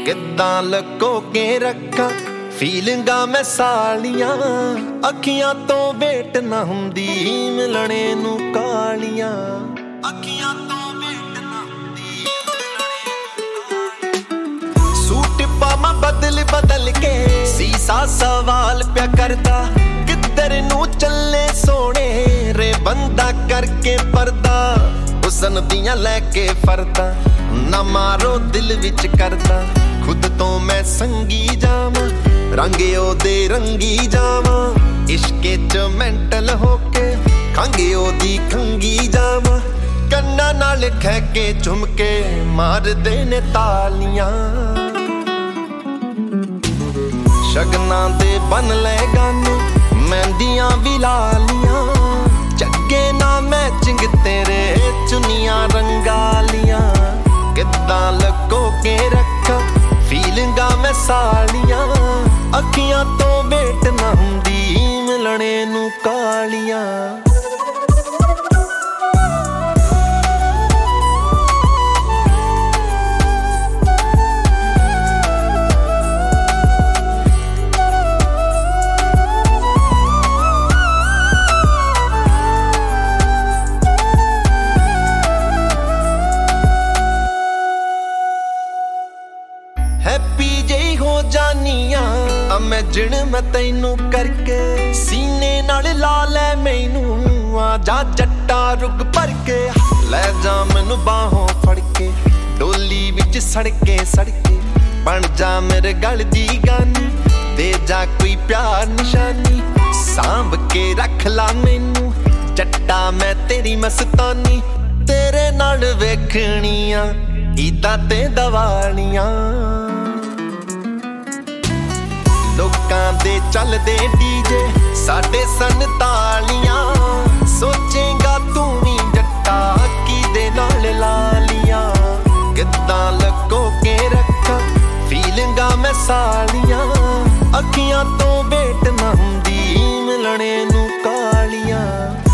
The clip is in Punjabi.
ਕਿੱਦਾਂ ਲੁਕੋ ਕੇ ਰੱਖਾਂ ਫੀਲਿੰਗਾਂ ਮੈਂ ਸਾਲੀਆਂ। ਅੱਖੀਆਂ ਤੋਂ ਵੇਟ ਨਾ ਹੁੰਦੀ ਮਿਲਣੇ ਨੂੰ ਕਾਲੀਆਂ। ਅੱਖੀਆਂ ਤੋਂ ਵੇਟ ਨਾ ਹੁੰਦੀ ਮਿਲਣੇ ਨੂੰ ਕਾਲੀਆਂ। ਸੂਟ ਪਾਵਾਂ ਬਦਲ ਬਦਲ ਕੇ ਸੀਸਾ ਸਵਾਲ ਪਿਆ ਕਰਦਾ। ਕਿੱਧਰ ਨੂੰ ਚੱਲੇ ਸੋਹਣੇ ਰੇ ਬੰਦਾ ਕਰਕੇ ਪਰਦਾ। ਹੁਸਨ ਦੀਆਂ ਲੈ ਕੇ ਫਰਦਾ ਨਾ ਮਾਰੋ ਦਿਲ ਵਿੱਚ ਕਰਦਾ। ਖੁਦ ਤੋਂ ਮੈਂ ਸੰਗੀ ਜਾਵਾਂ ਰੰਗ ਉਹਦੇ ਰੰਗੀ ਜਾਵਾਂ। ਇਸ਼ਕੇ ਚ ਮੈਂਟਲ ਹੋ ਕੇ ਖੰਘ ਉਹਦੀ ਖੰਗੀ ਜਾਵਾਂ। ਕੰਨਾਂ ਨਾਲ ਖਹਿ ਕੇ ਝੁਮ ਕੇ ਮਾਰਦੇ ਨੇ ਤਾਲੀਆਂ। ਸ਼ਗਨਾਂ ਦੇ ਬਨ ਲੈ ਗਾਨੇ ਮਹਿੰਦੀਆਂ ਵੀ ਲਾਲੀਆਂ। ਚੱਗੇ ਨਾ ਮੈਚਿੰਗ ਤੇਰੇ ਚੁੰਨੀਆਂ ਰੰਗਾਲੀਆਂ। ਕਿੱਦਾਂ ਲੁਕੋ ਕੇ ਰੱਖਾਂ ਫੀਲਿੰਗਾਂ ਮੈਂ ਸਾਲੀਆਂ। ਅੱਖੀਆਂ ਤੋਂ ਵੇਟ ਨਾ ਹੁੰਦੀ ਮਿਲਣੇ ਨੂੰ ਕਾਲੀਆਂ। ਹੈਪੀ ਜਿਹੀ ਹੋ ਜਾਨੀਆਂ ਇਮੈਜਿਨ ਮੈਂ ਤੈਨੂੰ ਕਰਕੇ। ਸੀਨੇ ਨਾਲ ਲਾ ਲੈ ਮੈਨੂੰ ਆ ਜਾ ਜੱਟਾ ਰੁੱਗ ਭਰ ਕੇ। ਲੈ ਜਾ ਮੈਨੂੰ ਬਾਹੋਂ ਫੜ ਕੇ ਡੋਲੀ ਵਿੱਚ ਸੜਕੇ ਸੜਕੇ। ਬਣ ਜਾ ਮੇਰੇ ਗਲ ਦੀ ਗਾਨੀ ਦੇ ਜਾ ਕੋਈ ਪਿਆਰ ਨਿਸ਼ਾਨੀ। ਸਾਂਭ ਕੇ ਰੱਖ ਲਾ ਮੈਨੂੰ ਜੱਟਾ ਮੈਂ ਤੇਰੀ ਮਸਤਾਨੀ। ਤੇਰੇ ਨਾਲ ਵੇਖਣੀਆਂ ਈਦਾਂ ਤੇ ਦੀਵਾਲੀਆਂ। ਲੋਕਾਂ ਦੇ ਚੱਲਦੇ ਡੀਜੇ ਸਾਡੇ ਸੰਤਾਲੀਆਂ। ਸੋਚੇਗਾ ਤੂੰ ਵੀ ਜੱਟਾ ਕਿਹਦੇ ਨਾਲ ਲਾਲੀਆਂ। ਕਿੱਦਾਂ ਲੁਕੋ ਕੇ ਰੱਖਾਂ ਫੀਲਿੰਗਾਂ ਮੈਂ ਸਾਲੀਆਂ। ਅੱਖੀਆਂ ਤੋਂ ਵੇਟ ਨਾ ਹੁੰਦੀ ਮਿਲਣੇ ਨੂੰ ਕਾਲੀਆਂ।